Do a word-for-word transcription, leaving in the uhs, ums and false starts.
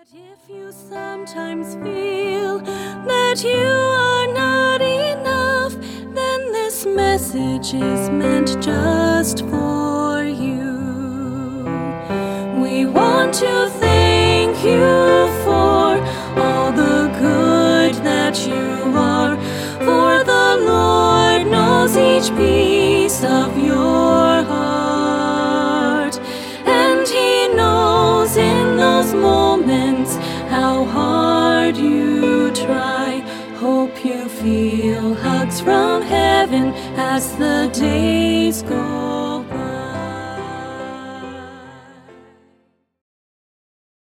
If you sometimes feel that you are not enough, then this message is meant just for you. We want to thank you for all the good that you are, for the Lord knows each piece of your heart, and He knows in those moments how hard you try. Hope you feel hugs from heaven as the days go by.